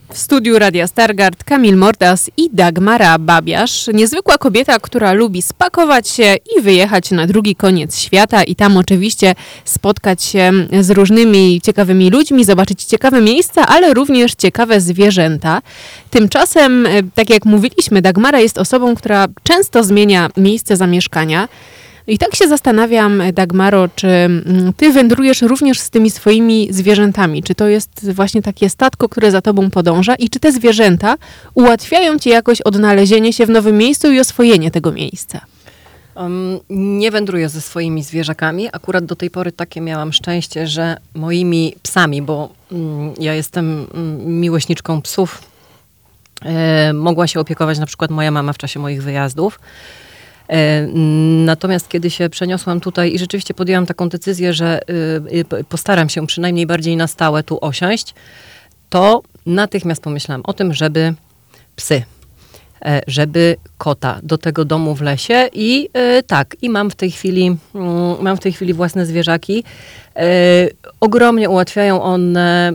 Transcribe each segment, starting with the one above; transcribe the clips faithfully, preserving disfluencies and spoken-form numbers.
W studiu Radia Stargard Kamil Mordas i Dagmara Babiarz. Niezwykła kobieta, która lubi spakować się i wyjechać na drugi koniec świata i tam oczywiście spotkać się z różnymi ciekawymi ludźmi, zobaczyć ciekawe miejsca, ale również ciekawe zwierzęta. Tymczasem, tak jak mówiliśmy, Dagmara jest osobą, która często zmienia miejsce zamieszkania. I tak się zastanawiam, Dagmaro, czy ty wędrujesz również z tymi swoimi zwierzętami? Czy to jest właśnie takie statko, które za tobą podąża? I czy te zwierzęta ułatwiają ci jakoś odnalezienie się w nowym miejscu i oswojenie tego miejsca? Um, nie wędruję ze swoimi zwierzakami. Akurat do tej pory takie miałam szczęście, że moimi psami, bo mm, ja jestem mm, miłośniczką psów, e, mogła się opiekować na przykład moja mama w czasie moich wyjazdów. Natomiast kiedy się przeniosłam tutaj i rzeczywiście podjęłam taką decyzję, że postaram się przynajmniej bardziej na stałe tu osiąść, to natychmiast pomyślałam o tym, żeby psy, żeby kota do tego domu w lesie i tak, i mam w tej chwili, mam w tej chwili własne zwierzaki. Ogromnie ułatwiają one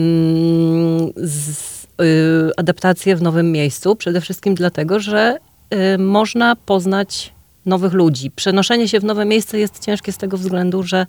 adaptację w nowym miejscu, przede wszystkim dlatego, że można poznać nowych ludzi. Przenoszenie się w nowe miejsce jest ciężkie z tego względu, że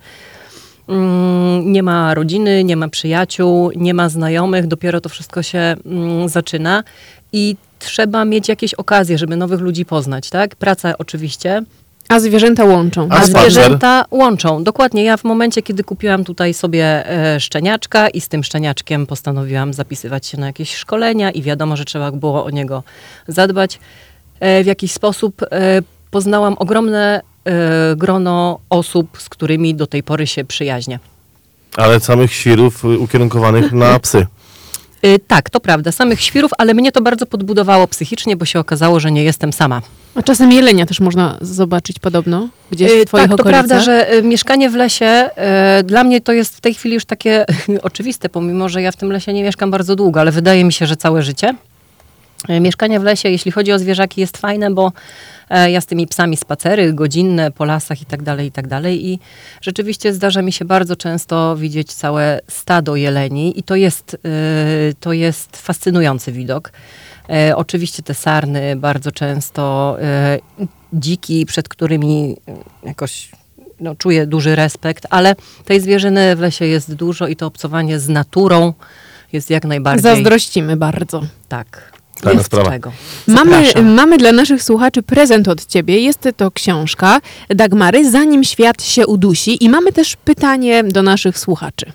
mm, nie ma rodziny, nie ma przyjaciół, nie ma znajomych, dopiero to wszystko się mm, zaczyna i trzeba mieć jakieś okazje, żeby nowych ludzi poznać, tak? Praca oczywiście. A zwierzęta łączą. A, A zwierzęta łączą. Dokładnie. Ja w momencie, kiedy kupiłam tutaj sobie e, szczeniaczka i z tym szczeniaczkiem postanowiłam zapisywać się na jakieś szkolenia i wiadomo, że trzeba było o niego zadbać. W jakiś sposób poznałam ogromne grono osób, z którymi do tej pory się przyjaźnię. Ale samych świrów ukierunkowanych na psy. Tak, to prawda, samych świrów, ale mnie to bardzo podbudowało psychicznie, bo się okazało, że nie jestem sama. A czasem jelenia też można zobaczyć podobno, gdzieś w twoich tak, okolicach? To prawda, że mieszkanie w lesie, dla mnie to jest w tej chwili już takie oczywiste, pomimo że ja w tym lesie nie mieszkam bardzo długo, ale wydaje mi się, że całe życie. Mieszkanie w lesie, jeśli chodzi o zwierzaki, jest fajne, bo ja z tymi psami spacery godzinne po lasach i tak dalej, i tak dalej. I rzeczywiście zdarza mi się bardzo często widzieć całe stado jeleni i to jest, to jest fascynujący widok. Oczywiście te sarny bardzo często, dziki, przed którymi jakoś no, czuję duży respekt, ale tej zwierzyny w lesie jest dużo i to obcowanie z naturą jest jak najbardziej... Zazdrościmy bardzo. Tak. Jest czego. Mamy, mamy dla naszych słuchaczy prezent od ciebie. Jest to książka Dagmary, Zanim świat się udusi. I mamy też pytanie do naszych słuchaczy.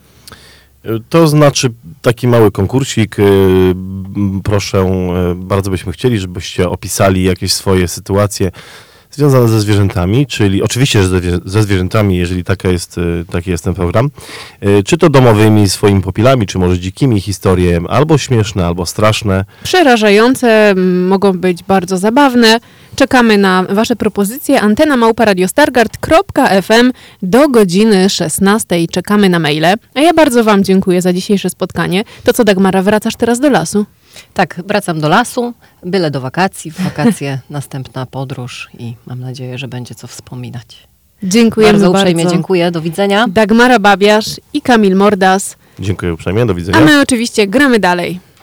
To znaczy taki mały konkursik. Proszę, bardzo byśmy chcieli, żebyście opisali jakieś swoje sytuacje związane ze zwierzętami, czyli oczywiście że ze zwierzętami, jeżeli taka jest, taki jest ten program, czy to domowymi, swoimi popilami, czy może dzikimi, historie albo śmieszne, albo straszne. Przerażające, mogą być bardzo zabawne. Czekamy na wasze propozycje. Antena małpa radiostargard kropka f m do godziny szesnastej. Czekamy na maile. A ja bardzo wam dziękuję za dzisiejsze spotkanie. To co, Dagmara, wracasz teraz do lasu? Tak, wracam do lasu, byle do wakacji. W wakacje następna podróż i mam nadzieję, że będzie co wspominać. Dziękujemy bardzo. Bardzo uprzejmie dziękuję. Do widzenia. Dagmara Babiarz i Kamil Mordas. Dziękuję uprzejmie. Do widzenia. A my oczywiście gramy dalej.